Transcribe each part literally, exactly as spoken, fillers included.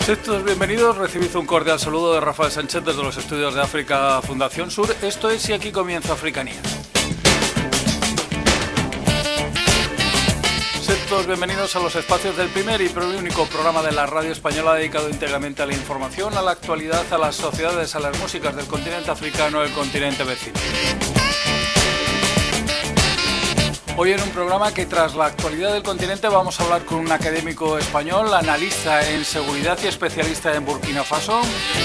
Sed todos bienvenidos, recibid un cordial saludo de Rafael Sánchez desde los estudios de África Fundación Sur. Esto es Y aquí comienza Africanía. Sed todos bienvenidos a los espacios del primer y único programa de la radio española dedicado íntegramente a la información, a la actualidad, a las sociedades, a las músicas del continente africano y el continente vecino. Hoy en un programa que tras la actualidad del continente vamos a hablar con un académico español, analista en seguridad y especialista en Burkina Faso.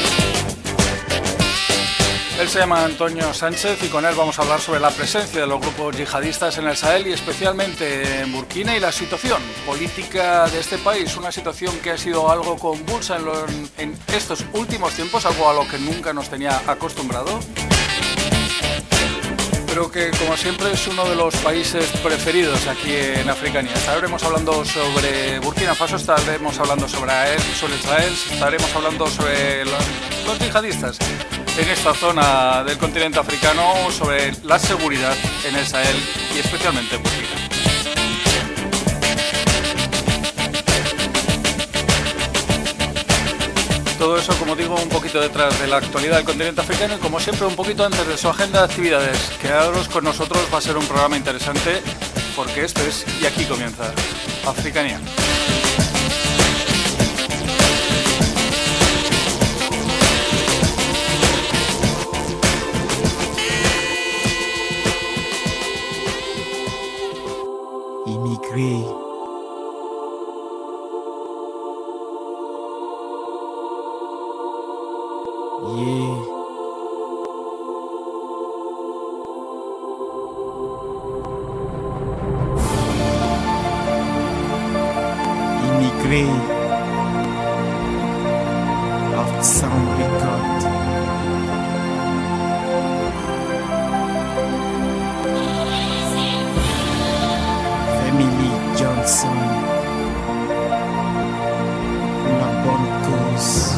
Él se llama Antonio Sánchez y con él vamos a hablar sobre la presencia de los grupos yihadistas en el Sahel y especialmente en Burkina y la situación política de este país, una situación que ha sido algo convulsa en, lo, en estos últimos tiempos, algo a lo que nunca nos tenía acostumbrado. Pero que, como siempre, es uno de los países preferidos aquí en Africanía. Estaremos hablando sobre Burkina Faso, estaremos hablando sobre, sobre Israel, estaremos hablando sobre los, los yihadistas en esta zona del continente africano, sobre la seguridad en el Sahel y especialmente en Burkina. Todo eso, como digo, un poquito detrás de la actualidad del continente africano y, como siempre, un poquito antes de su agenda de actividades. Quedaros con nosotros, va a ser un programa interesante porque esto es Y aquí comienza Africanía. Immigré. Yeah. Immigré. Of Sound Record. Family Johnson. Pour la bonne cause.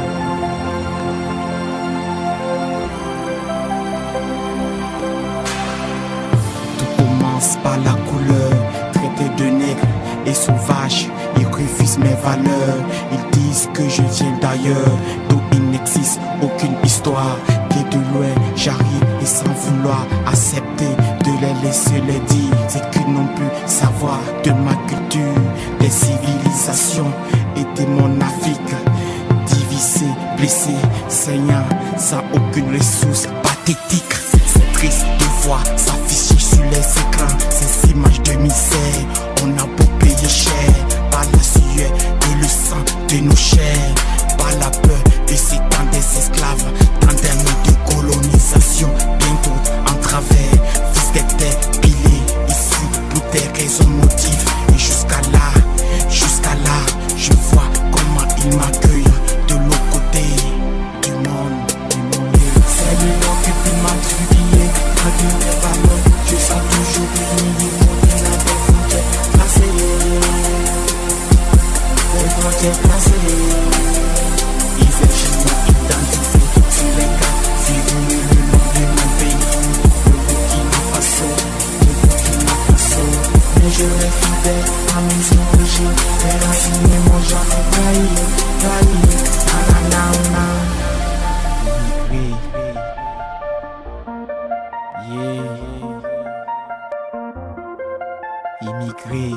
Par la couleur, traité de nègre et sauvage, ils refusent mes valeurs. Ils disent que je viens d'ailleurs, d'où il n'existe aucune histoire. Que de loin j'arrive et sans vouloir accepter de les laisser les dire. C'est qu'ils n'ont pu savoir de ma culture, des civilisations et de mon Afrique. Divisé, blessé, saignant, sans aucune ressource pathétique. C'est triste de voir s'afficher sur les écrans ces images de misère. On a beau payer cher par la sueur et le sang de nos chairs, par la peur de ces temps des esclaves, dans des mots de colonisation. Bientôt en travers, fils des terres pilées ici pour des raisons motifs. Et jusqu'à là, jusqu'à là, je vois comment ils m'accueillent de l'autre côté du monde, du monde. C'est le nom qui peut m'attribuer à de mes valeurs. Je sens toujours venir monter là des frontières placées, des frontières placées. Ils cherchent mon identité sur les cartes, figurer le nom de mon pays, le Burkina Faso, le Burkina Faso. Mais je reste fidèle à mes origines, mes racines et mon genre trahi, trahi, nanana. Immigré.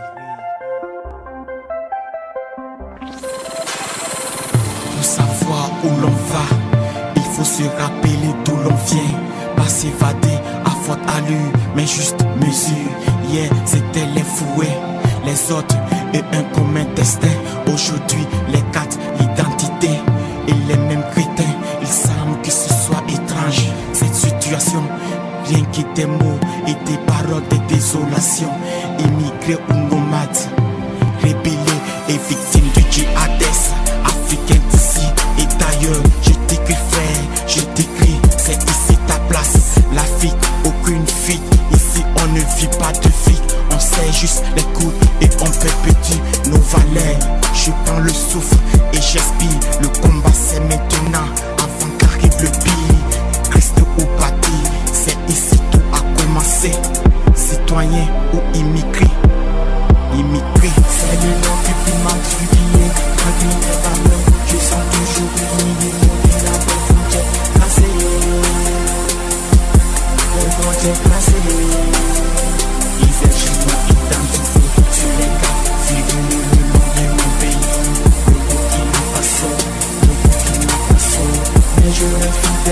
Pour savoir où l'on va, il faut se rappeler d'où l'on vient. Pas s'évader à forte allure, mais juste mesure. Hier c'était les fouets, les autres et un commun destin. Aujourd'hui les quatre, l'identité et les mêmes crétins. Il semble que ce soit étrange cette situation. Rien que des mots et des paroles de désolation. Immigrés ou nomades, rébellés et victimes du djihadisme. Africains d'ici et d'ailleurs. Je t'écris frère, je t'écris, c'est ici ta place. L'Afrique, aucune fuite. Ici on ne vit pas de fric. On serre juste les coudes et on perpétue nos valeurs. Je prends le souffle et j'aspire. Le combat c'est maintenant, avant qu'arrive le pire. Christ ou bâti, c'est ici tout a commencé. Citoyen ou immigré, immigré. C'est le nom qui peut m'attribuer, traduire les valeurs.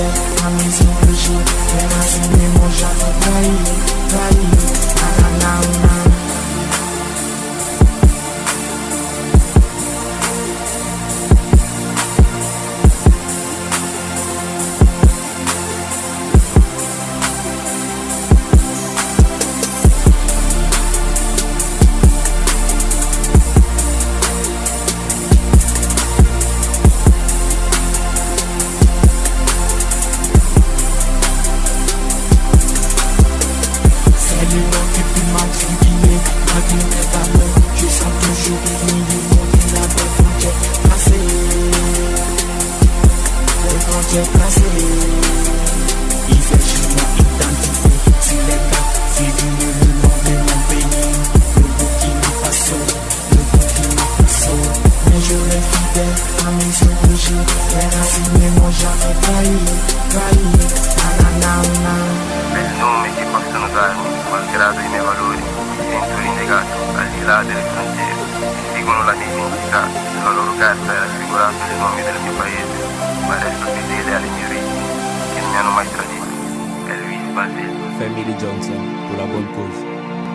fidèle à mes origines. Mes racines ne m'ont jamais trahi, trahi. Na na na na. Family Johnson, pour la bonne cause.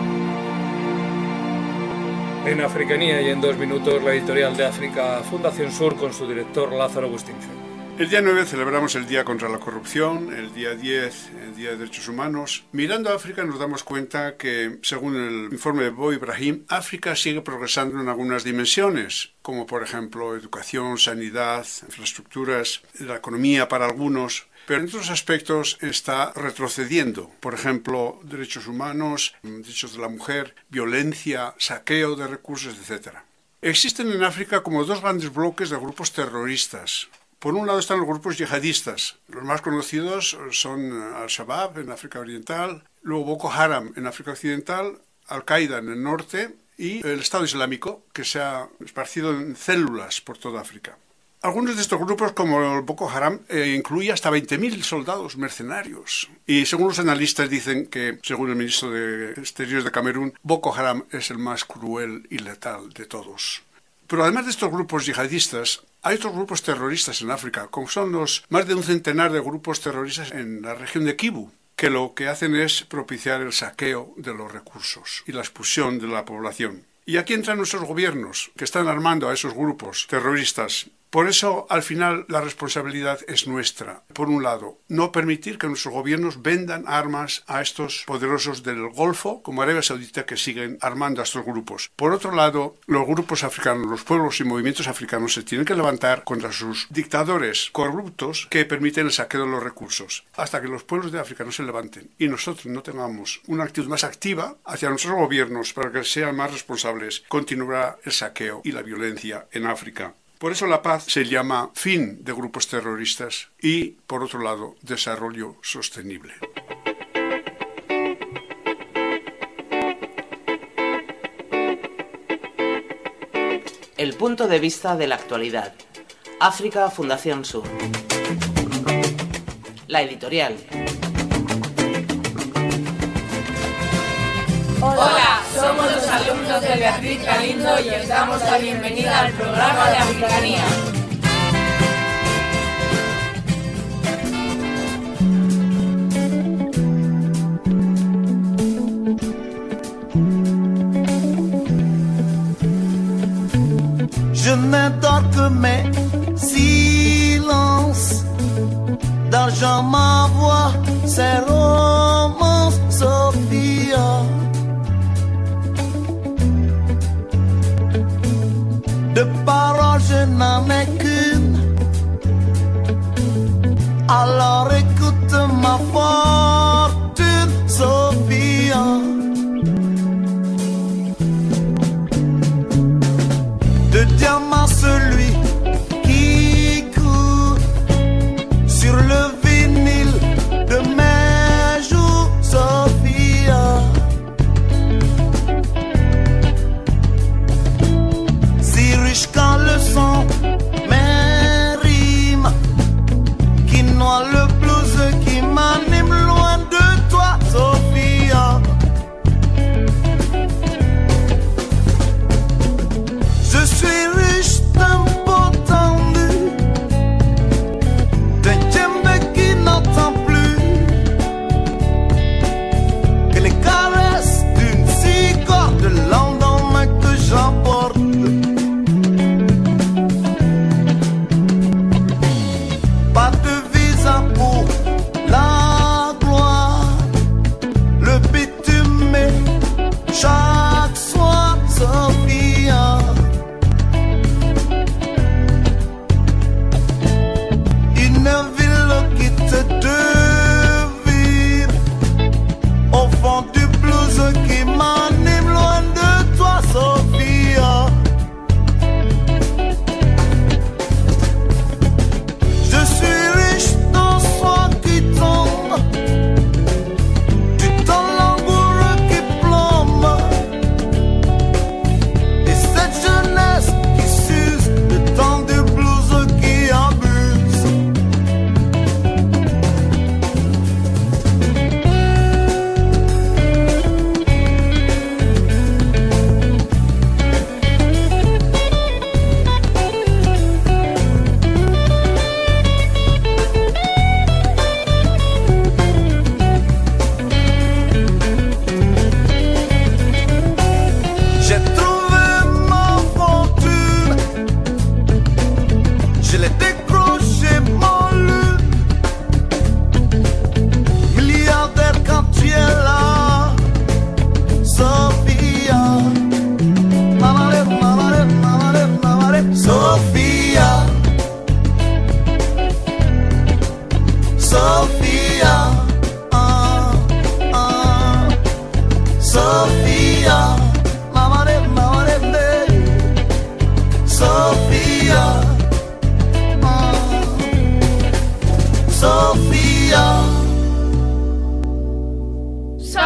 En Africanía y en dos minutos la editorial de África Fundación Sur con su director Lázaro Bustinge. El día nueve celebramos el Día contra la Corrupción, el día diez el Día de Derechos Humanos. Mirando a África nos damos cuenta que, según el informe de Bo Ibrahim, África sigue progresando en algunas dimensiones, como por ejemplo educación, sanidad, infraestructuras, la economía para algunos, pero en otros aspectos está retrocediendo. Por ejemplo, derechos humanos, derechos de la mujer, violencia, saqueo de recursos, etcétera. Existen en África como dos grandes bloques de grupos terroristas. Por un lado están los grupos yihadistas. Los más conocidos son Al-Shabaab en África Oriental, luego Boko Haram en África Occidental, Al-Qaeda en el norte y el Estado Islámico, que se ha esparcido en células por toda África. Algunos de estos grupos, como el Boko Haram, eh, incluye hasta veinte mil soldados mercenarios. Y según los analistas dicen que, según el ministro de Exteriores de Camerún, Boko Haram es el más cruel y letal de todos. Pero además de estos grupos yihadistas, hay otros grupos terroristas en África, como son los más de un centenar de grupos terroristas en la región de Kivu, que lo que hacen es propiciar el saqueo de los recursos y la expulsión de la población. Y aquí entran nuestros gobiernos, que están armando a esos grupos terroristas. Por eso, al final, la responsabilidad es nuestra. Por un lado, no permitir que nuestros gobiernos vendan armas a estos poderosos del Golfo, como Arabia Saudita, que siguen armando a estos grupos. Por otro lado, los grupos africanos, los pueblos y movimientos africanos se tienen que levantar contra sus dictadores corruptos que permiten el saqueo de los recursos, hasta que los pueblos de África no se levanten y nosotros no tengamos una actitud más activa hacia nuestros gobiernos para que sean más responsables, continuará el saqueo y la violencia en África. Por eso la paz se llama fin de grupos terroristas y, por otro lado, desarrollo sostenible. El punto de vista de la actualidad. África Fundación Sur. La editorial. Hola, somos los alumnos de Beatriz Galindo y os damos la bienvenida al programa de Africanía. Je n'adore que mes silences. D'argent ma voix, c'est romance, Sophia. De paroles je n'en ai qu'une. Alors écoute ma fortune, Sophia. De diamant celui qui court sur le vinyle de mes joues, Sophia. Si riche quand le son, mes rimes qui noie le blues qui m'anime.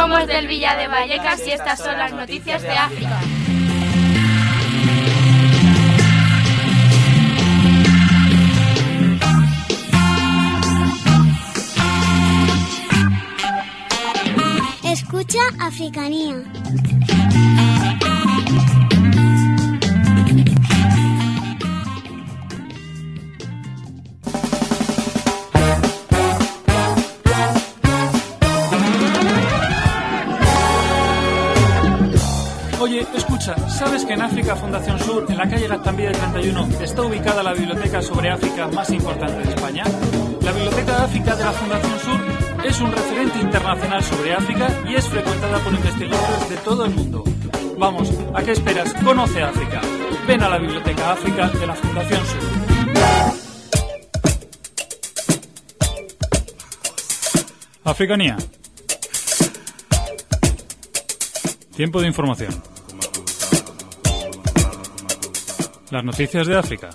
Somos del Villa de Vallecas y estas son las noticias de África. Escucha Africanía. Oye, escucha, ¿sabes que en África Fundación Sur, en la calle Gaztambide treinta y uno, está ubicada la biblioteca sobre África más importante de España? La Biblioteca de África de la Fundación Sur es un referente internacional sobre África y es frecuentada por investigadores de todo el mundo. Vamos, ¿a qué esperas? Conoce África. Ven a la Biblioteca África de la Fundación Sur. Africanía. Tiempo de información. Las noticias de África.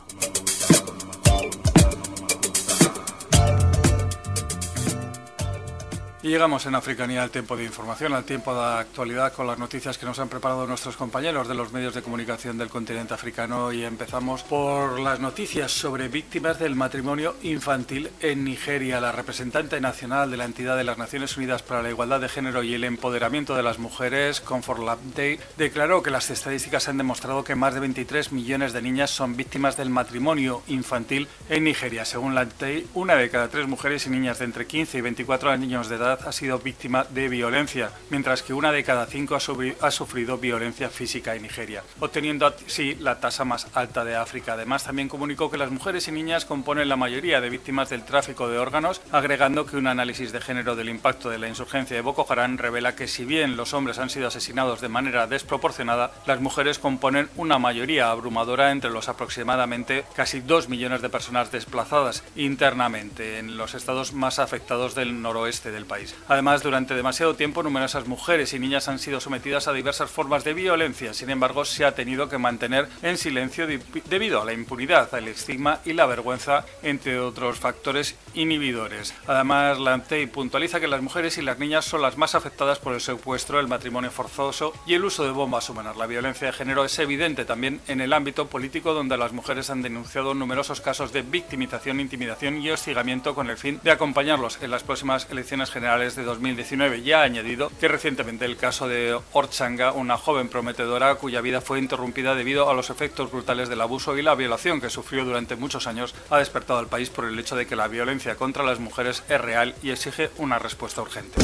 Y llegamos en Africanía al tiempo de información, al tiempo de actualidad con las noticias que nos han preparado nuestros compañeros de los medios de comunicación del continente africano, y empezamos por las noticias sobre víctimas del matrimonio infantil en Nigeria. La representante nacional de la entidad de las Naciones Unidas para la Igualdad de Género y el Empoderamiento de las Mujeres, Comfort Labday, declaró que las estadísticas han demostrado que más de veintitrés millones de niñas son víctimas del matrimonio infantil en Nigeria. Según Labday, una de cada tres mujeres y niñas de entre quince y veinticuatro años de edad ha sido víctima de violencia, mientras que una de cada cinco ha, ha sufrido violencia física en Nigeria, obteniendo así la tasa más alta de África. Además, también comunicó que las mujeres y niñas componen la mayoría de víctimas del tráfico de órganos, agregando que un análisis de género del impacto de la insurgencia de Boko Haram revela que si bien los hombres han sido asesinados de manera desproporcionada, las mujeres componen una mayoría abrumadora entre los aproximadamente casi dos millones de personas desplazadas internamente en los estados más afectados del noroeste del país. Además, durante demasiado tiempo, numerosas mujeres y niñas han sido sometidas a diversas formas de violencia. Sin embargo, se ha tenido que mantener en silencio debido a la impunidad, al estigma y la vergüenza, entre otros factores inhibidores. Además, la A N T E I puntualiza que las mujeres y las niñas son las más afectadas por el secuestro, el matrimonio forzoso y el uso de bombas humanas. La violencia de género es evidente también en el ámbito político, donde las mujeres han denunciado numerosos casos de victimización, intimidación y hostigamiento con el fin de acompañarlos en las próximas elecciones generales de dos mil diecinueve. Ya ha añadido que recientemente el caso de Orchanga, una joven prometedora cuya vida fue interrumpida debido a los efectos brutales del abuso y la violación que sufrió durante muchos años, ha despertado al país por el hecho de que la violencia contra las mujeres es real y exige una respuesta urgente.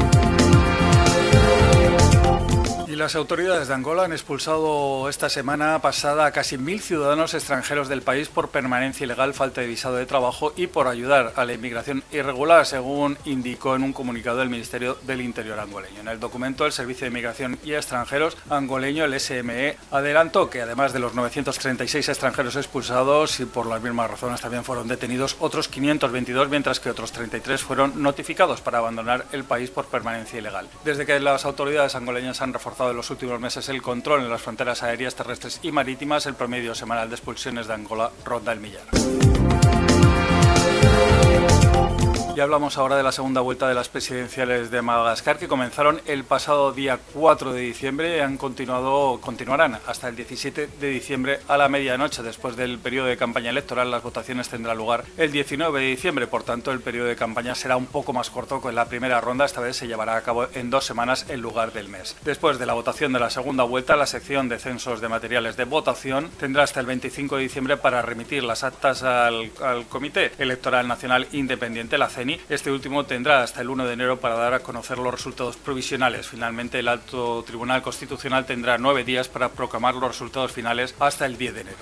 Y las autoridades de Angola han expulsado esta semana pasada a casi mil ciudadanos extranjeros del país por permanencia ilegal, falta de visado de trabajo y por ayudar a la inmigración irregular, según indicó en un comunicado del Ministerio del Interior angoleño. En el documento, el Servicio de Inmigración y Extranjeros angoleño, el S M E, adelantó que además de los novecientos treinta y seis extranjeros expulsados, y por las mismas razones también fueron detenidos otros quinientos veintidós, mientras que otros treinta y tres fueron notificados para abandonar el país por permanencia ilegal. Desde que las autoridades angoleñas han reforzado en los últimos meses el control en las fronteras aéreas, terrestres y marítimas, el promedio semanal de expulsiones de Angola ronda el millar. Y hablamos ahora de la segunda vuelta de las presidenciales de Madagascar, que comenzaron el pasado día cuatro de diciembre y han continuado, continuarán hasta el diecisiete de diciembre a la medianoche. Después del periodo de campaña electoral, las votaciones tendrán lugar el diecinueve de diciembre, por tanto el periodo de campaña será un poco más corto que en la primera ronda. Esta vez se llevará a cabo en dos semanas en lugar del mes. Después de la votación de la segunda vuelta, la sección de censos de materiales de votación tendrá hasta el veinticinco de diciembre para remitir las actas al, al Comité Electoral Nacional Independiente, la C E N I. Este último tendrá hasta el uno de enero para dar a conocer los resultados provisionales. Finalmente, el Alto Tribunal Constitucional tendrá nueve días para proclamar los resultados finales hasta el diez de enero.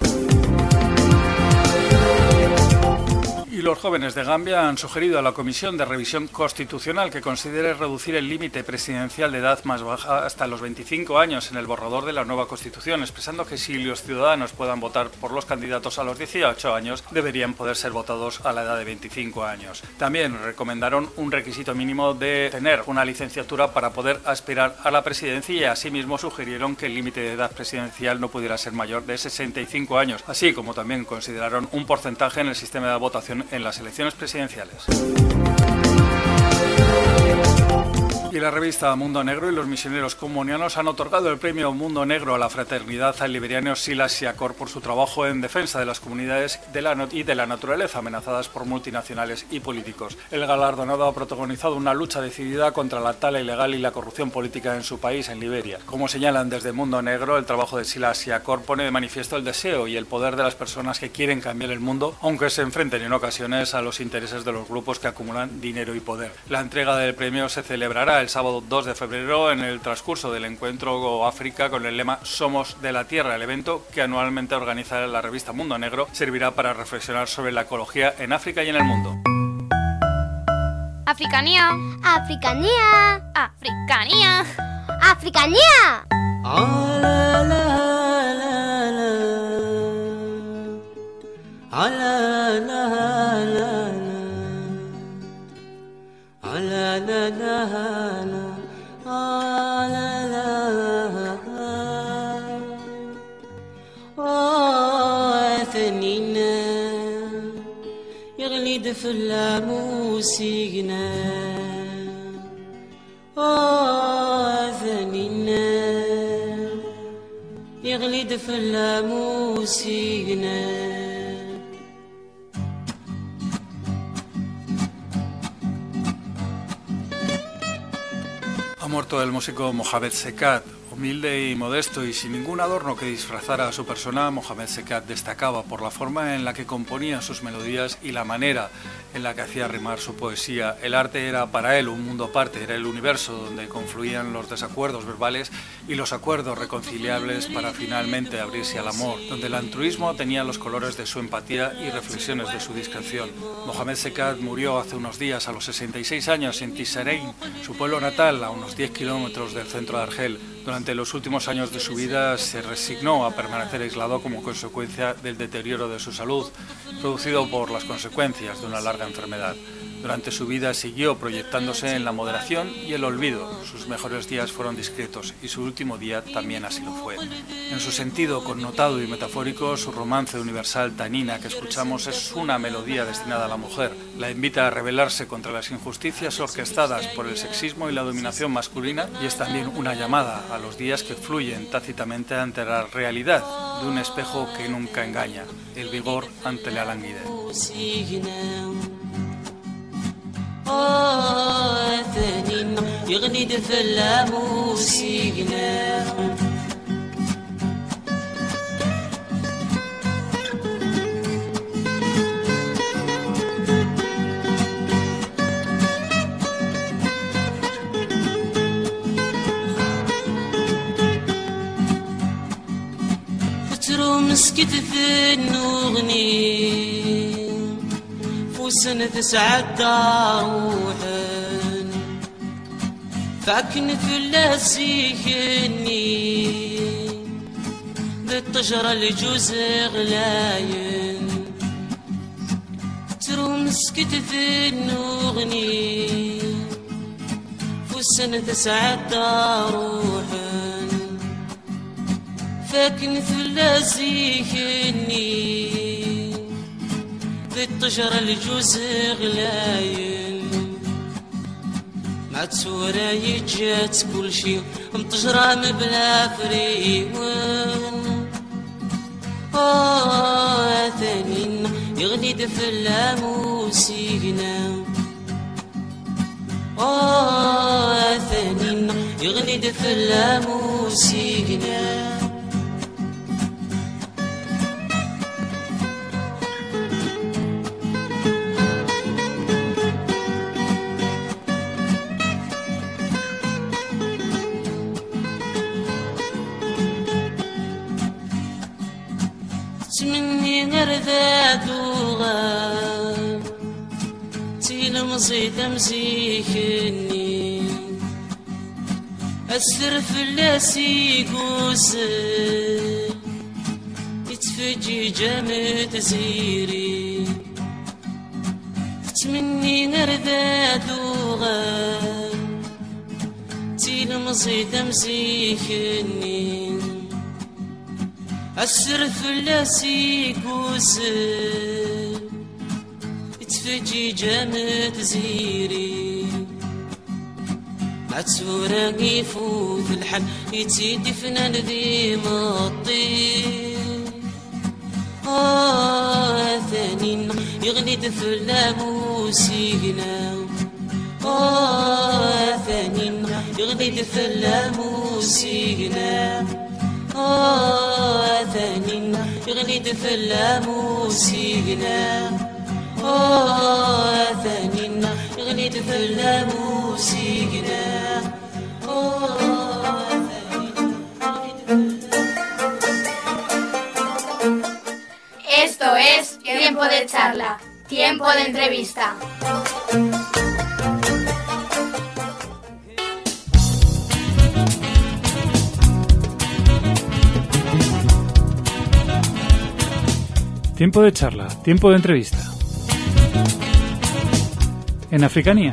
Y los jóvenes de Gambia han sugerido a la Comisión de Revisión Constitucional que considere reducir el límite presidencial de edad más baja hasta los veinticinco años en el borrador de la nueva Constitución, expresando que si los ciudadanos puedan votar por los candidatos a los dieciocho años, deberían poder ser votados a la edad de veinticinco años. También recomendaron un requisito mínimo de tener una licenciatura para poder aspirar a la presidencia, y asimismo sugirieron que el límite de edad presidencial no pudiera ser mayor de sesenta y cinco años, así como también consideraron un porcentaje en el sistema de votación en las elecciones presidenciales. Y la revista Mundo Negro y los misioneros comunianos han otorgado el premio Mundo Negro a la fraternidad al liberiano Silas Siakor por su trabajo en defensa de las comunidades de la y de la naturaleza amenazadas por multinacionales y políticos. El galardonado ha protagonizado una lucha decidida contra la tala ilegal y la corrupción política en su país, en Liberia. Como señalan desde Mundo Negro, el trabajo de Silas Siakor pone de manifiesto el deseo y el poder de las personas que quieren cambiar el mundo, aunque se enfrenten en ocasiones a los intereses de los grupos que acumulan dinero y poder. La entrega del premio se celebrará el sábado dos de febrero en el transcurso del encuentro África con el lema Somos de la Tierra. El evento, que anualmente organiza la revista Mundo Negro, servirá para reflexionar sobre la ecología en África y en el mundo. Africanía. Africanía. Africanía. Africanía. Ah, la, la, la, la. Ah, la, la, la, la. Ah, la, la, la, la. Ah, la, la, la. Oh, ثنينا يغلي دف اللاموس يقنا. Oh, ثنينا يغلي دف اللاموس يقنا. Ha muerto el músico Mohamed Sekat. Humilde y modesto y sin ningún adorno que disfrazara a su persona, Mohamed Sekat destacaba por la forma en la que componía sus melodías y la manera en la que hacía rimar su poesía. El arte era para él un mundo aparte, era el universo donde confluían los desacuerdos verbales y los acuerdos reconciliables para finalmente abrirse al amor, donde el altruismo tenía los colores de su empatía y reflexiones de su discreción. Mohamed Sekat murió hace unos días a los sesenta y seis años en Tisserein, su pueblo natal, a unos diez kilómetros del centro de Argel. Durante los últimos años de su vida se resignó a permanecer aislado como consecuencia del deterioro de su salud, producido por las consecuencias de una larga enfermedad. Durante su vida siguió proyectándose en la moderación y el olvido. Sus mejores días fueron discretos y su último día también así lo fue. En su sentido connotado y metafórico, su romance universal Tanina que escuchamos es una melodía destinada a la mujer. La invita a rebelarse contra las injusticias orquestadas por el sexismo y la dominación masculina y es también una llamada a los días que fluyen tácitamente ante la realidad de un espejo que nunca engaña, el vigor ante la languidez. Oh, ثنينا يغلي دف اللاموس يقنا. فترو مسكت في النغني وسنة تسعد روحن فاكن في اللاسيكني بالطجرة الجوز غلاين ترو مسكت في النغني وسنة تسعد روحن فاكن في اللاسيكني بالطجرة الجوز غلاين مع تصورة يجات كل شي مطجرة مبلا فريون. آه ثانينا يغلي دف اللاموس يقنا. آه ثانينا يغلي دف اللاموس يقنا. مني غرداد وغاب تيلم زيد مزيكني أسر في اللاسي قوسل يتفجي جامد زيري تمني غرداد وغاب تيلم زيد مزيكني أسر في اللاسي قوسل يتفجي جامد زيري عتورة يفوت الحل يتيدي فنان ذي مطين آه ثاني يغني دفلا موسيقنا آه ثاني يغني دفلا موسيقنا آه ثاني يغني دفلا موسيقنا آه ثاني يغني دفلا موسيقنا آه ثاني Esto es Tiempo de Charla, Tiempo de Entrevista. Tiempo de charla, tiempo de entrevista. En Africanía.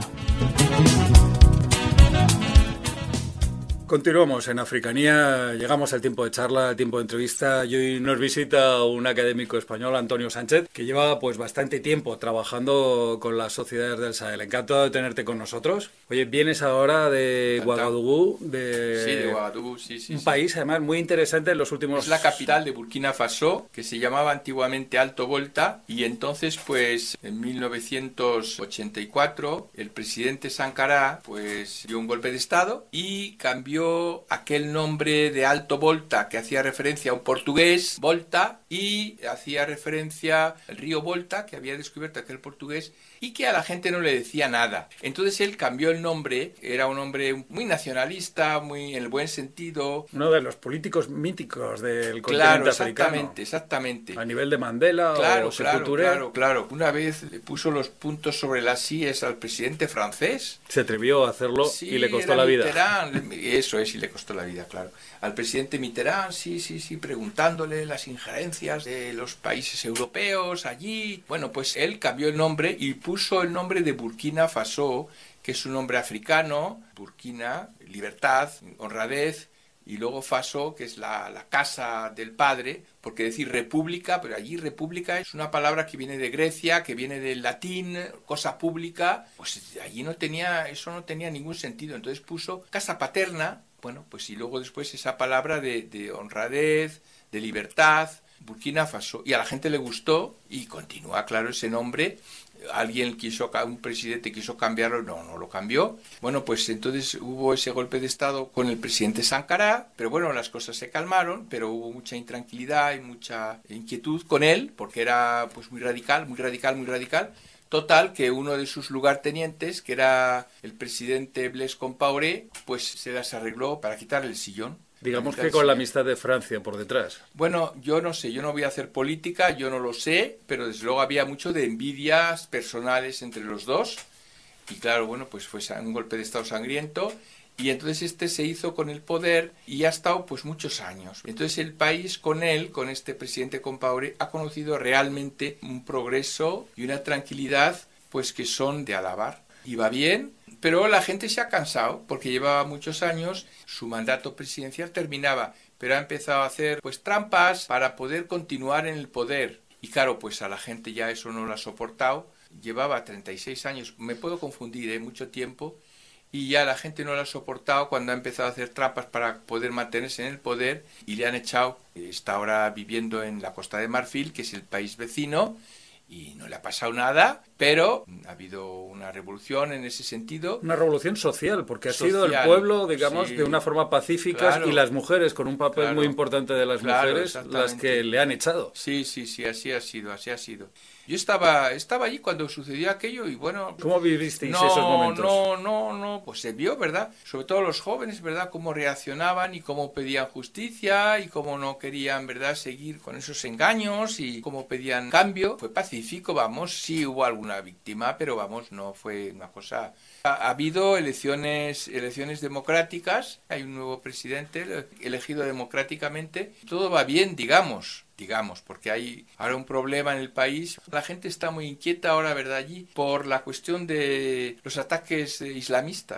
Continuamos en Africanía, llegamos al tiempo de charla, al tiempo de entrevista y hoy nos visita un académico español, Antonio Sánchez, que lleva pues bastante tiempo trabajando con las sociedades del Sahel. Encantado de tenerte con nosotros. Oye, vienes ahora de Ouagadougou, de, sí, de Ouagadougou, sí, sí, un sí. país además muy interesante en los últimos... Es la capital de Burkina Faso, que se llamaba antiguamente Alto Volta, y entonces pues en mil novecientos ochenta y cuatro el presidente Sankara pues dio un golpe de estado y cambió aquel nombre de Alto Volta, que hacía referencia a un portugués, Volta, y hacía referencia al río Volta, que había descubierto aquel portugués, y que a la gente no le decía nada. Entonces él cambió el nombre, era un hombre muy nacionalista, muy en el buen sentido. Uno de los políticos míticos del claro, continente africano. Exactamente, exactamente. A nivel de Mandela claro, o claro, Sékou Touré. Claro, claro. Una vez le puso los puntos sobre las íes al presidente francés. Se atrevió a hacerlo sí, y le costó era la vida. Mitterrand, eso es, y le costó la vida, claro. Al presidente Mitterrand, sí, sí, sí, preguntándole las injerencias de los países europeos allí. Bueno, pues él cambió el nombre y puso el nombre de Burkina Faso, que es un nombre africano, Burkina, libertad, honradez, y luego Faso, que es la, la casa del padre, porque decir república, pero allí república es una palabra que viene de Grecia, que viene del latín, cosa pública, pues allí no tenía, eso no tenía ningún sentido, entonces puso casa paterna, bueno, pues y luego después esa palabra de, de honradez, de libertad, Burkina Faso, y a la gente le gustó y continúa, claro, ese nombre. Alguien quiso, un presidente quiso cambiarlo, no, no lo cambió. Bueno, pues entonces hubo ese golpe de estado con el presidente Sankara, pero bueno, las cosas se calmaron, pero hubo mucha intranquilidad y mucha inquietud con él, porque era pues muy radical, muy radical, muy radical. Total, que uno de sus lugartenientes, que era el presidente Blaise Compaoré, pues se las arregló para quitarle el sillón. Digamos que con la amistad de Francia por detrás. Bueno, yo no sé, yo no voy a hacer política, yo no lo sé, pero desde luego había mucho de envidias personales entre los dos. Y claro, bueno, pues fue un golpe de estado sangriento. Y entonces este se hizo con el poder y ha estado pues muchos años. Entonces el país con él, con este presidente Compaoré, ha conocido realmente un progreso y una tranquilidad pues que son de alabar. Y va bien, pero la gente se ha cansado porque llevaba muchos años, su mandato presidencial terminaba, pero ha empezado a hacer pues trampas para poder continuar en el poder. Y claro, pues a la gente ya eso no lo ha soportado. Llevaba treinta y seis años, me puedo confundir, ¿eh? Mucho tiempo, y ya la gente no lo ha soportado cuando ha empezado a hacer trampas para poder mantenerse en el poder y le han echado. Está ahora viviendo en la Costa de Marfil, que es el país vecino, y no le ha pasado nada, pero ha habido una revolución en ese sentido. Una revolución social, porque ha social, sido el pueblo, digamos, sí, de una forma pacífica, claro, y las mujeres, con un papel claro, muy importante de las claro, mujeres, las que le han echado. Sí, sí, sí, así ha sido, así ha sido. Yo estaba, estaba allí cuando sucedió aquello y bueno... ¿Cómo vivisteis no, esos momentos? No, no, no, pues se vio, ¿verdad? Sobre todo los jóvenes, ¿verdad? Cómo reaccionaban y cómo pedían justicia y cómo no querían, ¿verdad? Seguir con esos engaños y cómo pedían cambio. Fue pacífico, vamos, sí hubo alguna víctima, pero vamos, no fue una cosa... Ha, ha habido elecciones, elecciones democráticas, hay un nuevo presidente elegido democráticamente, todo va bien, digamos. digamos, porque hay ahora un problema en el país. La gente está muy inquieta ahora, ¿verdad?, allí por la cuestión de los ataques islamistas,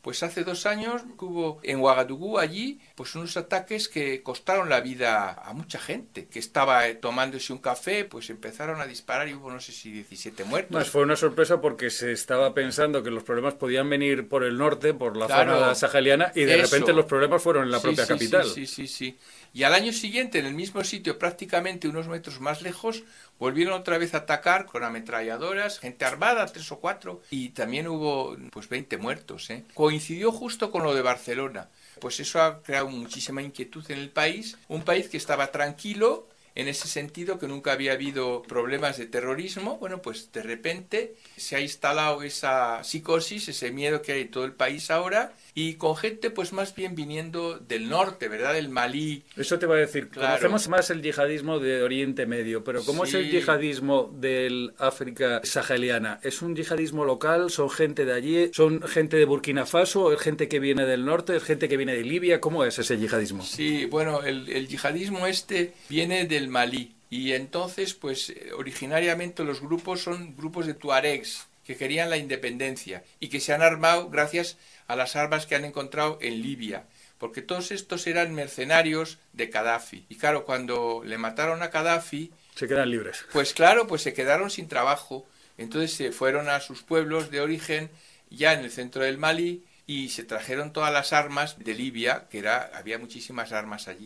Pues hace dos años hubo en Ouagadougou allí pues unos ataques que costaron la vida a mucha gente que estaba eh, tomándose un café, pues empezaron a disparar y hubo no sé si diecisiete muertos. Más fue una sorpresa porque se estaba pensando que los problemas podían venir por el norte, por la Claro, zona saheliana, y de eso. repente los problemas fueron en la Sí, propia sí, capital. Sí, sí, sí, sí. Y al año siguiente, en el mismo sitio, prácticamente unos metros más lejos, volvieron otra vez a atacar con ametralladoras, gente armada, tres o cuatro, y también hubo pues veinte muertos, ¿eh? Coincidió justo con lo de Barcelona. Pues eso ha creado muchísima inquietud en el país, un país que estaba tranquilo, en ese sentido que nunca había habido problemas de terrorismo. Bueno, pues de repente se ha instalado esa psicosis, ese miedo que hay en todo el país ahora, y con gente pues más bien viniendo del norte, ¿verdad? Del Malí. Eso te iba a decir, Claro. conocemos más el yihadismo de Oriente Medio, pero ¿cómo Sí. es el yihadismo del África saheliana? ¿Es un yihadismo local? ¿Son gente de allí? ¿Son gente de Burkina Faso? ¿Es gente que viene del norte? ¿Es gente que viene de Libia? ¿Cómo es ese yihadismo? Sí, bueno, el, el yihadismo este viene del Malí, y entonces pues originariamente los grupos son grupos de tuaregs que querían la independencia y que se han armado gracias a las armas que han encontrado en Libia, porque todos estos eran mercenarios de Gaddafi. Y claro, cuando le mataron a Gaddafi, Se quedan libres. pues claro, pues se quedaron sin trabajo. Entonces se fueron a sus pueblos de origen, ya en el centro del Malí, y se trajeron todas las armas de Libia, que era, había muchísimas armas allí,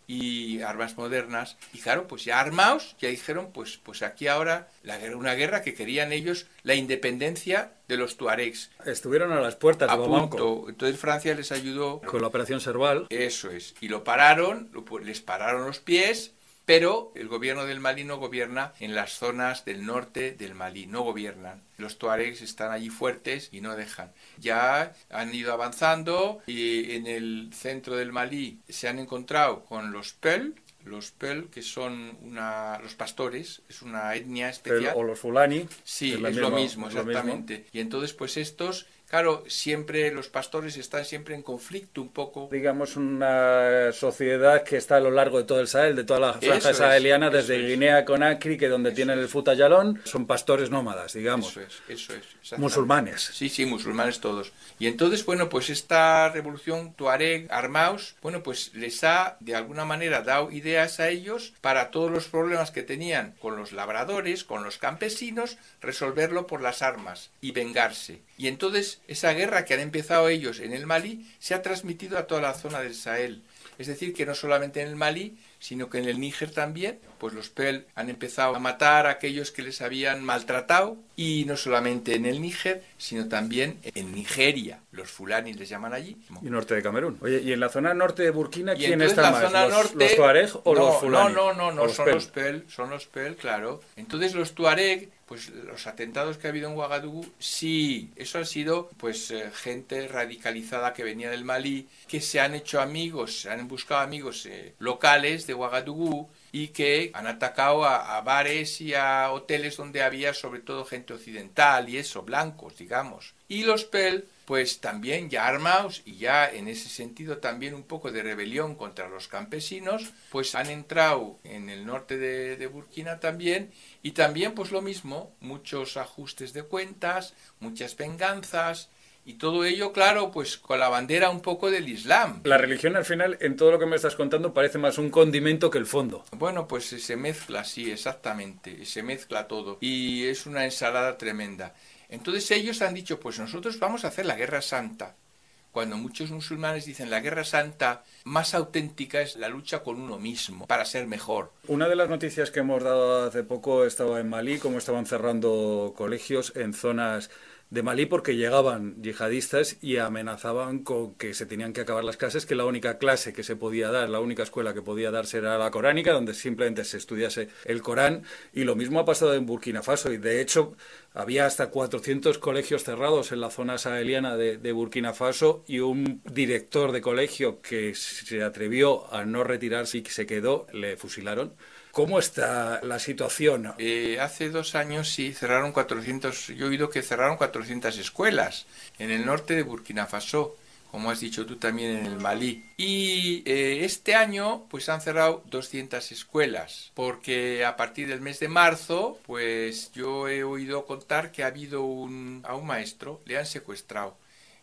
y armas modernas, y claro, pues ya armados, ya dijeron, pues, pues aquí ahora la guerra, una guerra que querían ellos, la independencia de los tuaregs. Estuvieron a las puertas A de Bamako punto. Entonces Francia les ayudó. con la operación Serval. Eso es. Y lo pararon, lo- pues, les pararon los pies, pero el gobierno del Malí no gobierna en las zonas del norte del Malí, no gobiernan. Los tuaregs están allí fuertes y no dejan. Ya han ido avanzando y en el centro del Malí se han encontrado con los Peul, los Peul que son una, los pastores, es una etnia especial. O los Fulani. Sí, es, la lo misma- mismo, lo exactamente. Y entonces, pues estos, claro, siempre los pastores están siempre en conflicto un poco. Digamos, una sociedad que está a lo largo de todo el Sahel, de toda la franja Eso es, saheliana, eso desde es. Guinea Conakry, que donde tienen el futayalón, son pastores nómadas, digamos. Eso es, eso es. exactamente. Musulmanes. Sí, sí, musulmanes todos. Y entonces, bueno, pues esta revolución tuareg armaos, bueno, pues les ha de alguna manera dado ideas a ellos para todos los problemas que tenían con los labradores, con los campesinos, resolverlo por las armas y vengarse. Y entonces esa guerra que han empezado ellos en el Malí se ha transmitido a toda la zona del Sahel. Es decir, que no solamente en el Malí, sino que en el Níger también, pues los Peul han empezado a matar a aquellos que les habían maltratado, y no solamente en el Níger, sino también en Nigeria. Los Fulani les llaman allí. Y norte de Camerún. Oye, ¿y en la zona norte de Burkina Y quién entonces está la más? zona ¿Los, norte- los Tuareg o no, los Fulani? No, no, no, no, ¿O los son Peul? los Peul, son los Peul, claro. Entonces los Tuareg, pues los atentados que ha habido en Ouagadougou, sí, eso ha sido pues eh, gente radicalizada que venía del Malí, que se han hecho amigos, se han buscado amigos eh, locales de Ouagadougou, y que han atacado a, a bares y a hoteles donde había sobre todo gente occidental y eso, blancos, digamos. Y los Peul, pues también ya armados y ya en ese sentido también un poco de rebelión contra los campesinos, pues han entrado en el norte de, de Burkina también, y también pues lo mismo, muchos ajustes de cuentas, muchas venganzas, y todo ello, claro, pues con la bandera un poco del Islam. La religión al final, en todo lo que me estás contando, parece más un condimento que el fondo. Bueno, pues se mezcla, sí, exactamente, se mezcla todo, y es una ensalada tremenda. Entonces ellos han dicho, pues nosotros vamos a hacer la Guerra Santa. Cuando muchos musulmanes dicen la Guerra Santa más auténtica es la lucha con uno mismo para ser mejor. Una de las noticias que hemos dado hace poco estaba en Malí, cómo estaban cerrando colegios en zonas de Malí porque llegaban yihadistas y amenazaban con que se tenían que acabar las clases, que la única clase que se podía dar, la única escuela que podía darse era la coránica, donde simplemente se estudiase el Corán, y lo mismo ha pasado en Burkina Faso, y de hecho había hasta cuatrocientos colegios cerrados en la zona saheliana de, de Burkina Faso, y un director de colegio que se atrevió a no retirarse y que se quedó, le fusilaron. ¿Cómo está la situación? Eh, hace dos años sí, cerraron cuatrocientos, yo he oído que cerraron cuatrocientas escuelas en el norte de Burkina Faso, como has dicho tú también en el Malí. Y eh, este año pues han cerrado doscientas escuelas, porque a partir del mes de marzo pues yo he oído contar que ha habido un, a un maestro, le han secuestrado.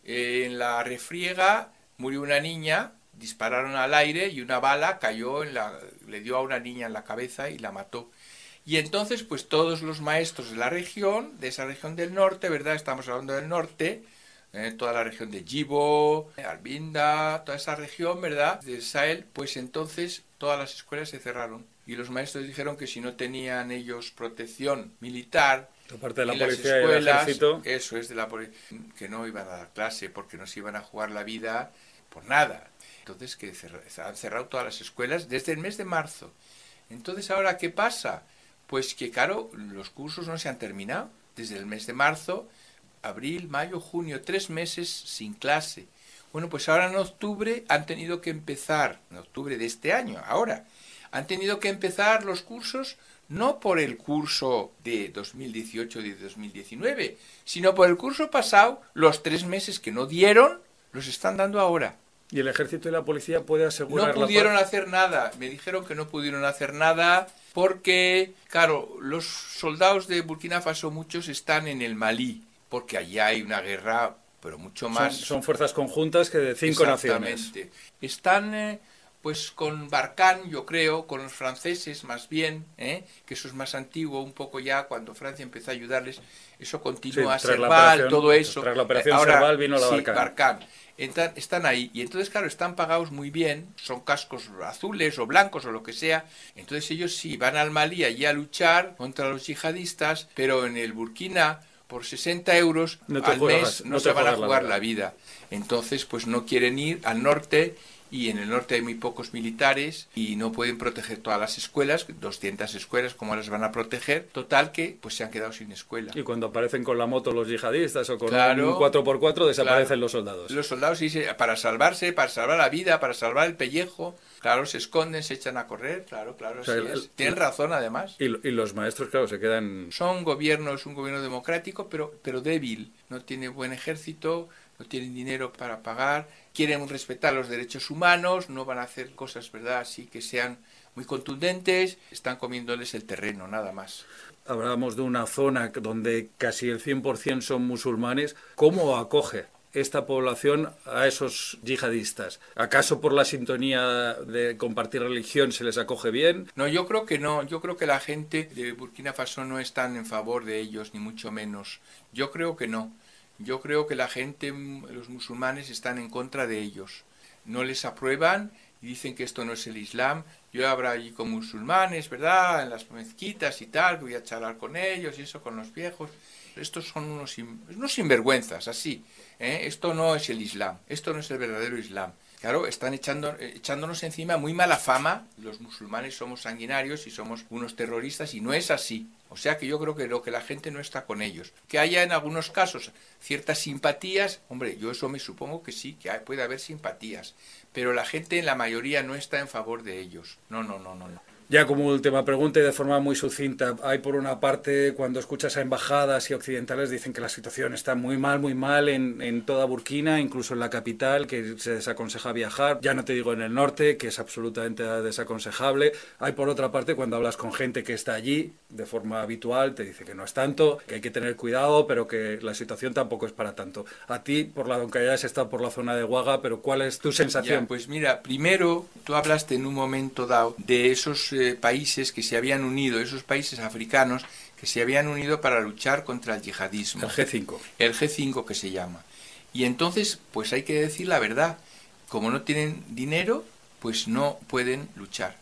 Eh, en la refriega murió una niña, dispararon al aire y una bala cayó en la, le dio a una niña en la cabeza y la mató. Y entonces, pues todos los maestros de la región, de esa región del norte, ¿verdad? Estamos hablando del norte, eh, toda la región de Yibo, Albinda, toda esa región, ¿verdad? Del Sahel, pues entonces todas las escuelas se cerraron. Y los maestros dijeron que si no tenían ellos protección militar, aparte de la en policía las escuelas, y el ejército, eso es de la policía, que no iban a dar clase porque no se iban a jugar la vida por nada. Entonces que han cerrado todas las escuelas desde el mes de marzo. Entonces, ¿ahora qué pasa? Pues que, claro, los cursos no se han terminado. Desde el mes de marzo, abril, mayo, junio, tres meses sin clase. Bueno, pues ahora en octubre han tenido que empezar, en octubre de este año, ahora, han tenido que empezar los cursos no por el curso de dos mil dieciocho y de dos mil diecinueve, sino por el curso pasado, los tres meses que no dieron, los están dando ahora. ¿Y el ejército y la policía puede asegurar No pudieron la paz? hacer nada. Me dijeron que no pudieron hacer nada porque, claro, los soldados de Burkina Faso, muchos están en el Malí, porque allí hay una guerra, pero mucho más. Son, son fuerzas conjuntas que de cinco naciones. Exactamente. Están, eh, pues, con Barkhane, yo creo, con los franceses más bien, ¿eh? Que eso es más antiguo, un poco ya, cuando Francia empezó a ayudarles, eso continúa, Sí, tras la Serval, operación- todo eso. tras la operación Ahora, Serval vino la sí, Barkhane. Barkhane. Entan- están ahí y entonces claro están pagados muy bien, son cascos azules o blancos o lo que sea, entonces ellos sí van al Malí allí a luchar contra los yihadistas, pero en el Burkina por sesenta euros No te al juegas- mes no, no se te van a juegas la jugar vida. la vida, entonces pues no quieren ir al norte. Y en el norte hay muy pocos militares y no pueden proteger todas las escuelas, doscientas escuelas, ¿cómo las van a proteger? Total que pues se han quedado sin escuela. Y cuando aparecen con la moto los yihadistas o con Claro, un cuatro por cuatro desaparecen claro. los soldados. Los soldados sí, se- para salvarse, para salvar la vida, para salvar el pellejo, claro, se esconden, se echan a correr, claro, claro, O sea, así el- es. el- Tienen razón además. Y, lo- y los maestros, claro, se quedan... Son gobiernos, un gobierno democrático, pero, pero débil, no tiene buen ejército, no tienen dinero para pagar, quieren respetar los derechos humanos, no van a hacer cosas, ¿verdad?, así que sean muy contundentes, están comiéndoles el terreno, nada más. Hablábamos de una zona donde casi el cien por ciento son musulmanes. ¿Cómo acoge esta población a esos yihadistas? ¿Acaso por la sintonía de compartir religión se les acoge bien? No, yo creo que no. Yo creo que la gente de Burkina Faso no están en favor de ellos, ni mucho menos. Yo creo que no. Yo creo que la gente, los musulmanes, están en contra de ellos. No les aprueban y dicen que esto no es el Islam. Yo habrá allí con musulmanes, ¿verdad?, en las mezquitas y tal, voy a charlar con ellos y eso, con los viejos. Estos son unos, sin- unos sinvergüenzas, así. ¿eh? Esto no es el Islam, esto no es el verdadero Islam. Claro, están echando, echándonos encima muy mala fama. Los musulmanes somos sanguinarios y somos unos terroristas y no es así. O sea que yo creo que lo que la gente no está con ellos. Que haya en algunos casos ciertas simpatías, hombre, yo eso me supongo que sí, que hay- puede haber simpatías. Pero la gente en la mayoría no está en favor de ellos. No, no, no, no, no. Ya como última pregunta y de forma muy sucinta, hay por una parte, cuando escuchas a embajadas y occidentales, dicen que la situación está muy mal, muy mal en, en toda Burkina, incluso en la capital, que se desaconseja viajar. Ya no te digo en el norte, que es absolutamente desaconsejable. Hay por otra parte, cuando hablas con gente que está allí, de forma habitual, te dice que no es tanto, que hay que tener cuidado, pero que la situación tampoco es para tanto. A ti, por la aunque hayas estado por la zona de Ouaga, pero ¿cuál es tu sensación? Ya, pues mira, primero tú hablaste en un momento dado de esos eh, países que se habían unido, esos países africanos que se habían unido para luchar contra el yihadismo. El G cinco. El G cinco que se llama. Y entonces, pues hay que decir la verdad. Como no tienen dinero, pues no pueden luchar.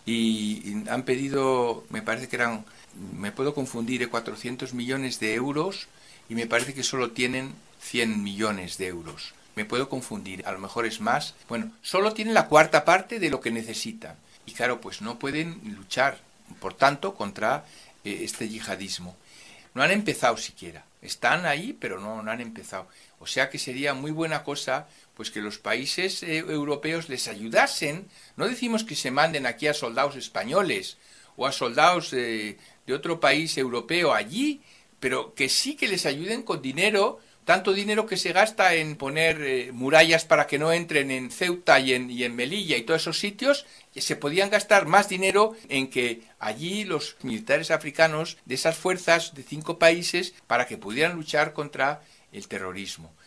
Y, y han pedido, me parece que eran, me puedo confundir, de cuatrocientos millones de euros y me parece que solo tienen cien millones de euros. Me puedo confundir, a lo mejor es más. Bueno, solo tienen la cuarta parte de lo que necesitan. Y claro, pues no pueden luchar, por tanto, contra eh, este yihadismo. No han empezado siquiera. Están ahí, pero no, no han empezado. O sea que sería muy buena cosa pues que los países eh, europeos les ayudasen. No decimos que se manden aquí a soldados españoles o a soldados eh, de otro país europeo allí, pero que sí que les ayuden con dinero. Tanto dinero que se gasta en poner eh, murallas para que no entren en Ceuta y en, y en Melilla y todos esos sitios, se podían gastar más dinero en que allí los militares africanos de esas fuerzas de cinco países para que pudieran luchar contra el terrorismo.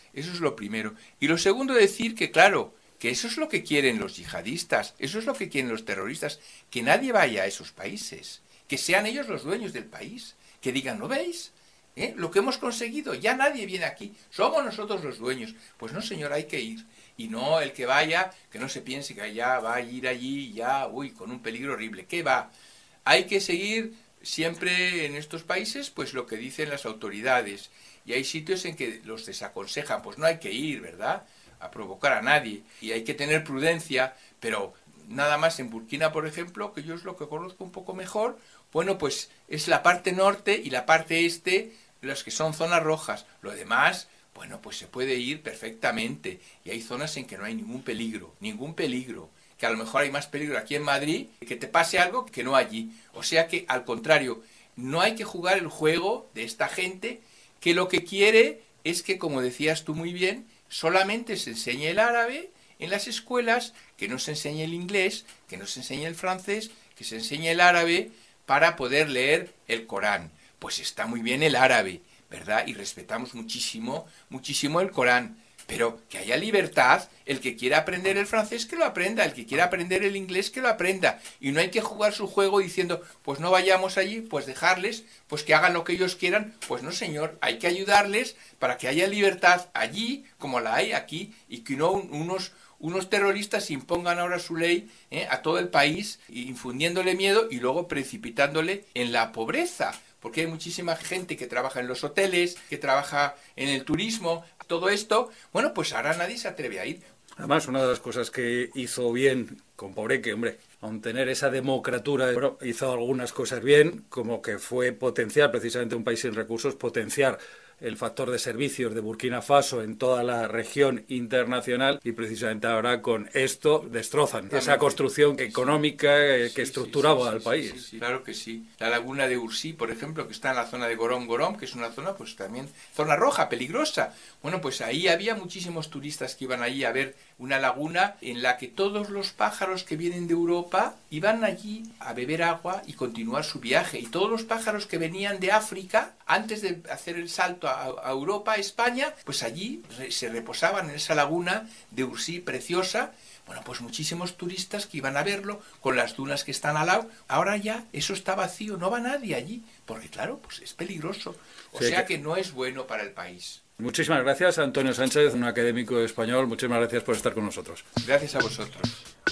Eso es lo primero. Y lo segundo, decir que, claro, que eso es lo que quieren los yihadistas, eso es lo que quieren los terroristas, que nadie vaya a esos países, que sean ellos los dueños del país, que digan, ¿no veis? ¿Eh? Lo que hemos conseguido, ya nadie viene aquí, somos nosotros los dueños. Pues no, señor, hay que ir. Y no el que vaya, que no se piense que ya va a ir allí, ya, uy, con un peligro horrible. ¿Qué va? Hay que seguir siempre en estos países, pues lo que dicen las autoridades. Y hay sitios en que los desaconsejan, pues no hay que ir, ¿verdad?, a provocar a nadie. Y hay que tener prudencia, pero nada más en Burkina, por ejemplo, que yo es lo que conozco un poco mejor, bueno, pues es la parte norte y la parte este, las que son zonas rojas. Lo demás, bueno, pues se puede ir perfectamente. Y hay zonas en que no hay ningún peligro, ningún peligro. Que a lo mejor hay más peligro aquí en Madrid, que te pase algo que no allí. O sea que, al contrario, no hay que jugar el juego de esta gente que lo que quiere es que, como decías tú muy bien, solamente se enseñe el árabe en las escuelas, que no se enseñe el inglés, que no se enseñe el francés, que se enseñe el árabe para poder leer el Corán. Pues está muy bien el árabe, ¿verdad? Y respetamos muchísimo, muchísimo el Corán. Pero que haya libertad, el que quiera aprender el francés que lo aprenda, el que quiera aprender el inglés que lo aprenda. Y no hay que jugar su juego diciendo, pues no vayamos allí, pues dejarles, pues que hagan lo que ellos quieran. Pues no, señor, hay que ayudarles para que haya libertad allí, como la hay aquí, y que no unos, unos terroristas impongan ahora su ley ¿eh? a todo el país, infundiéndole miedo y luego precipitándole en la pobreza. Porque hay muchísima gente que trabaja en los hoteles, que trabaja en el turismo, todo esto, bueno, pues ahora nadie se atreve a ir. Además, una de las cosas que hizo bien con Pobreque, hombre, aun tener esa democratura, bueno, hizo algunas cosas bien, como que fue potenciar precisamente un país sin recursos, potenciar el factor de servicios de Burkina Faso en toda la región internacional, y precisamente ahora con esto destrozan esa construcción económica sí, que estructuraba sí, sí, sí, al país. Sí, sí, sí, claro que sí. La laguna de Ursí, por ejemplo, que está en la zona de Gorom Gorom, que es una zona pues también zona roja, peligrosa. Bueno, pues ahí había muchísimos turistas que iban allí a ver una laguna en la que todos los pájaros que vienen de Europa iban allí a beber agua y continuar su viaje. Y todos los pájaros que venían de África, antes de hacer el salto a, a Europa, a España, pues allí re, se reposaban en esa laguna de Ursí preciosa. Bueno, pues muchísimos turistas que iban a verlo, con las dunas que están al lado. Ahora ya eso está vacío, no va nadie allí, porque claro, pues es peligroso. O sí, sea que... que no es bueno para el país. Muchísimas gracias, Antonio Sánchez, un académico español. Muchísimas gracias por estar con nosotros. Gracias a vosotros.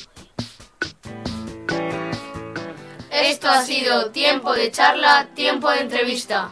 Esto ha sido Tiempo de Charla, Tiempo de Entrevista.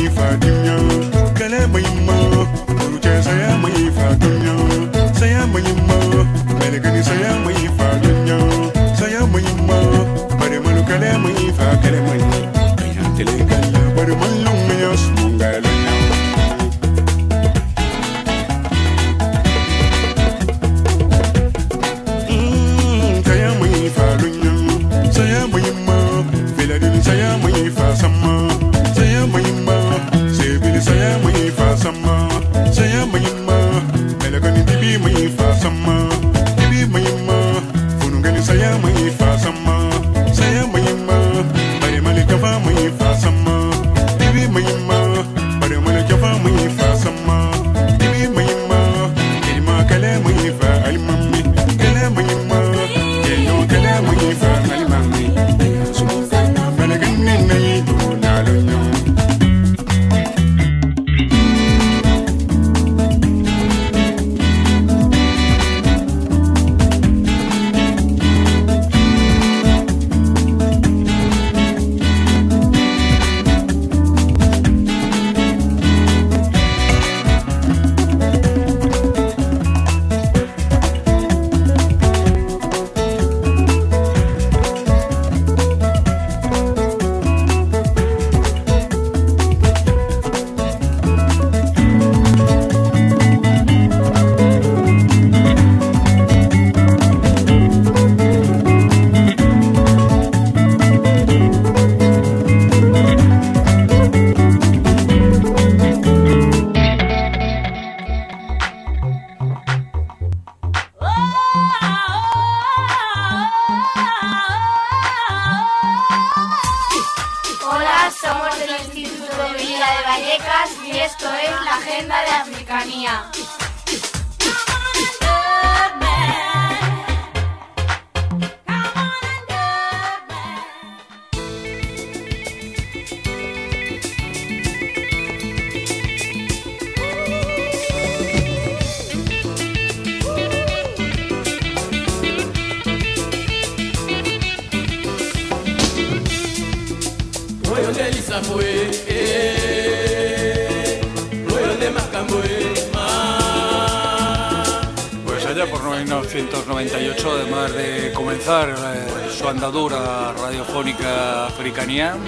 Pues allá por mil novecientos noventa y ocho, además de comenzar eh, su andadura radiofónica africanía,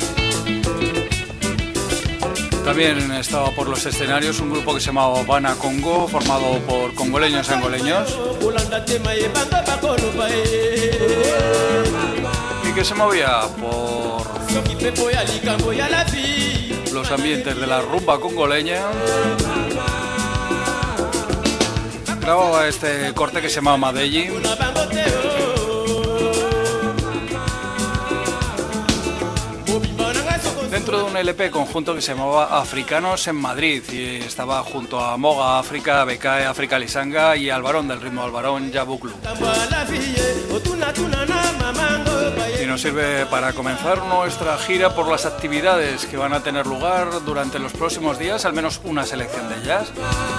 también estaba por los escenarios un grupo que se llamaba Bana Congo, formado por congoleños y angoleños, y que se movía por los ambientes de la rumba congoleña. Grababa este corte que se llama Madelli. Dentro de un L P conjunto que se llamaba Africanos en Madrid, y estaba junto a Moga África, Becae África Lisanga y al varón del ritmo, al varón Yabuklu. Y nos sirve para comenzar nuestra gira por las actividades que van a tener lugar durante los próximos días, al menos una selección de ellas.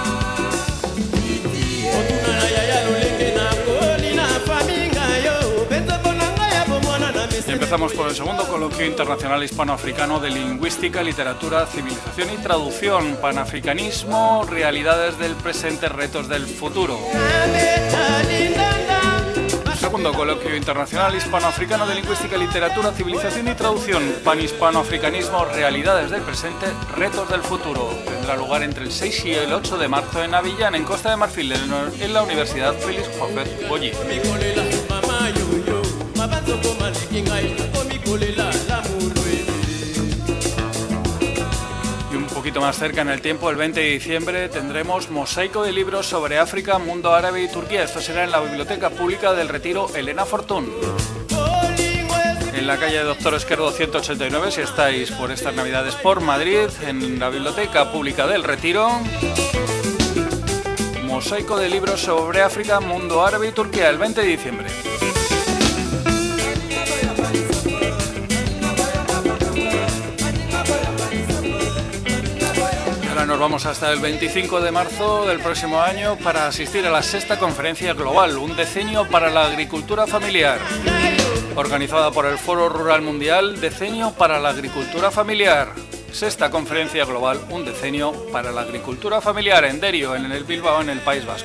Y empezamos por el segundo coloquio internacional hispanoafricano de lingüística, literatura, civilización y traducción, panafricanismo, realidades del presente, retos del futuro. Segundo coloquio internacional hispanoafricano de lingüística, literatura, civilización y traducción, panhispanoafricanismo, realidades del presente, retos del futuro. Tendrá lugar entre el seis y el ocho de marzo en Abiyán, en Costa de Marfil, en la Universidad Félix Houphouët Boigny. Y un poquito más cerca en el tiempo, el veinte de diciembre, tendremos mosaico de libros sobre África, mundo árabe y Turquía. Esto será en la Biblioteca Pública del Retiro Elena Fortún, en la calle Doctor Esquerdo ciento ochenta y nueve. Si estáis por estas navidades por Madrid, en la Biblioteca Pública del Retiro, mosaico de libros sobre África, mundo árabe y Turquía, el veinte de diciembre. Nos vamos hasta el veinticinco de marzo del próximo año para asistir a la sexta conferencia global, un decenio para la agricultura familiar, organizada por el Foro Rural Mundial, Decenio para la Agricultura Familiar. Sexta Conferencia Global, un decenio para la agricultura familiar en Derio, en el Bilbao, en el País Vasco.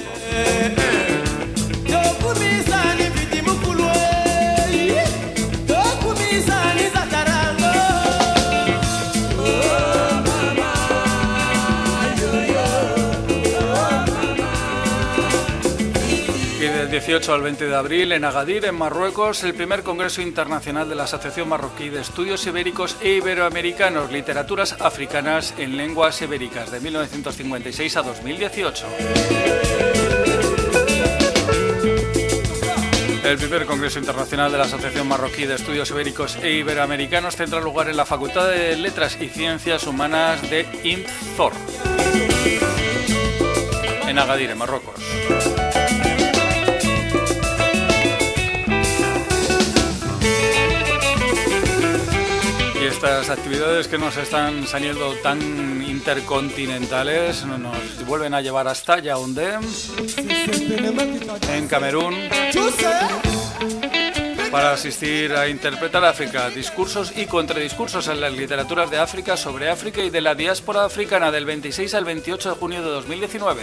Del dieciocho al veinte de abril en Agadir, en Marruecos, el primer Congreso Internacional de la Asociación Marroquí de Estudios Ibéricos e Iberoamericanos, Literaturas Africanas en Lenguas Ibéricas, de mil novecientos cincuenta y seis a dos mil dieciocho. El primer Congreso Internacional de la Asociación Marroquí de Estudios Ibéricos e Iberoamericanos tendrá lugar en la Facultad de Letras y Ciencias Humanas de Inzor, en Agadir, en Marruecos. Y estas actividades que nos están saliendo tan intercontinentales nos vuelven a llevar hasta Yaoundé, en Camerún, para asistir a Interpretar África, discursos y contradiscursos en las literaturas de África, sobre África y de la diáspora africana, del veintiséis al veintiocho de junio de dos mil diecinueve.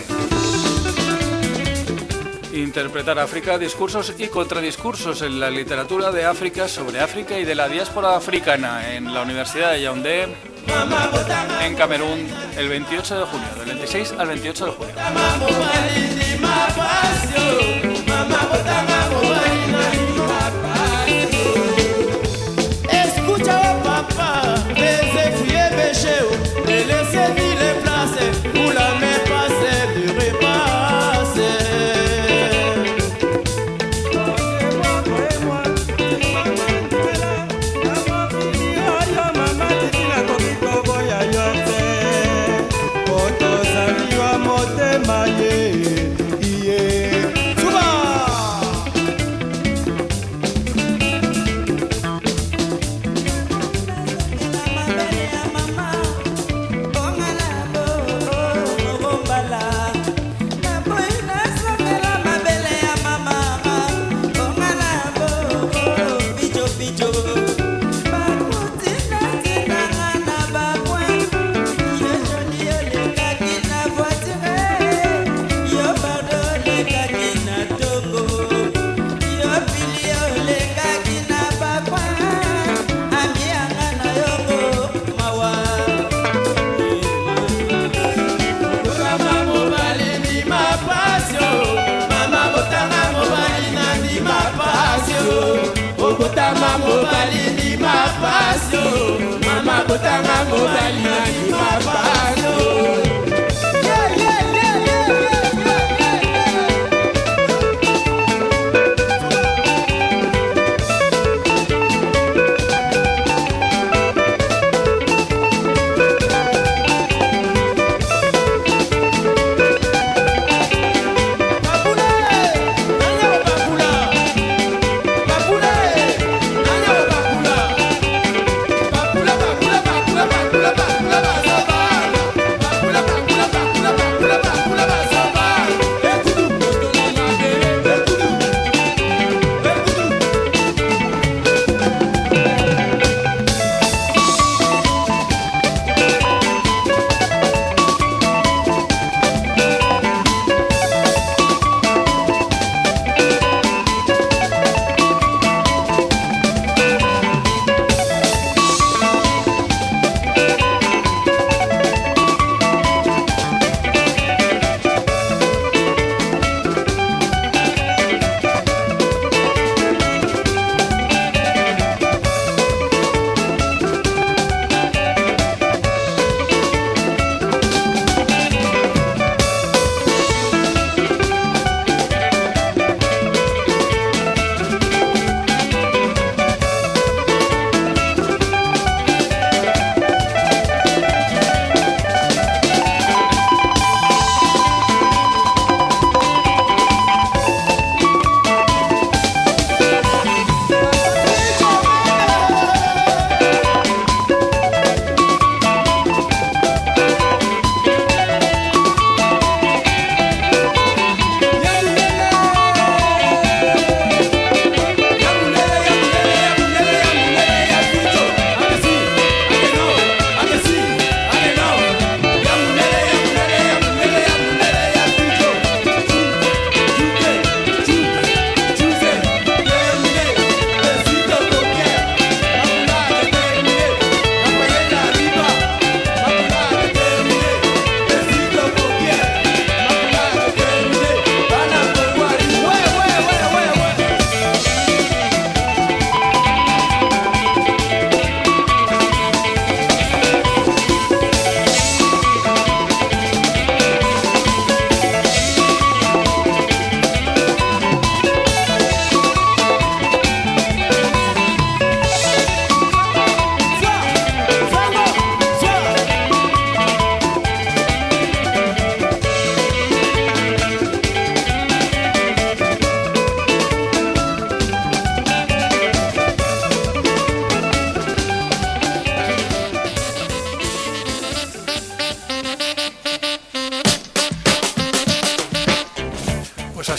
Interpretar África, discursos y contradiscursos en la literatura de África, sobre África y de la diáspora africana, en la Universidad de Yaoundé, en Camerún, el veintiocho de junio, del veintiséis al veintiocho de junio. Escucha, papá,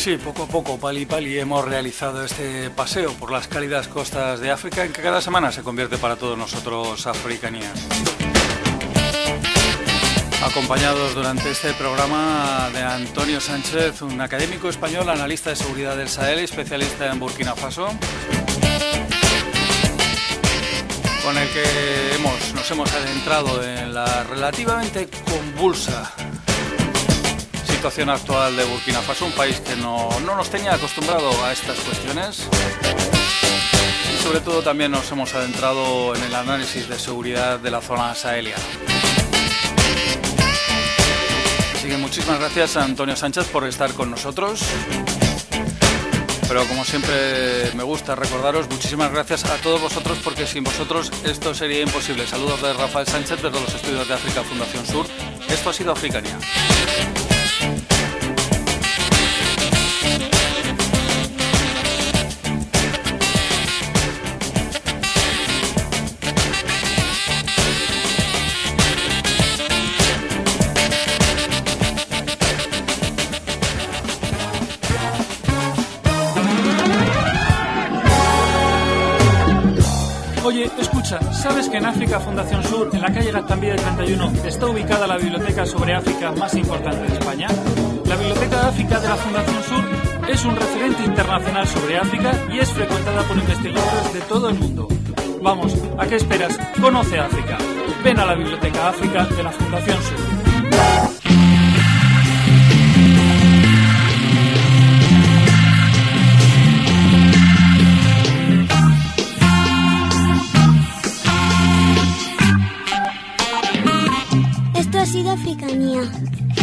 sí, poco a poco, pali pali, hemos realizado este paseo por las cálidas costas de África, en que cada semana se convierte para todos nosotros Africanía. Acompañados durante este programa de Antonio Sánchez, un académico español, analista de seguridad del Sahel y especialista en Burkina Faso, con el que hemos, nos hemos adentrado en la relativamente convulsa situación actual de Burkina Faso, un país que no, no nos tenía acostumbrado a estas cuestiones. Y sobre todo también nos hemos adentrado en el análisis de seguridad de la zona saheliana. Así que muchísimas gracias a Antonio Sánchez por estar con nosotros. Pero como siempre me gusta recordaros, muchísimas gracias a todos vosotros, porque sin vosotros esto sería imposible. Saludos de Rafael Sánchez desde los estudios de África Fundación Sur. Esto ha sido Africanía. Oye, escucha, ¿sabes que en África Fundación Sur, en la calle Gaztambide treinta y uno, está ubicada la biblioteca sobre África más importante de España? La Biblioteca de África de la Fundación Sur es un referente internacional sobre África y es frecuentada por investigadores de todo el mundo. Vamos, ¿a qué esperas? Conoce África. Ven a la Biblioteca África de la Fundación Sur. Esto ha sido Africanía.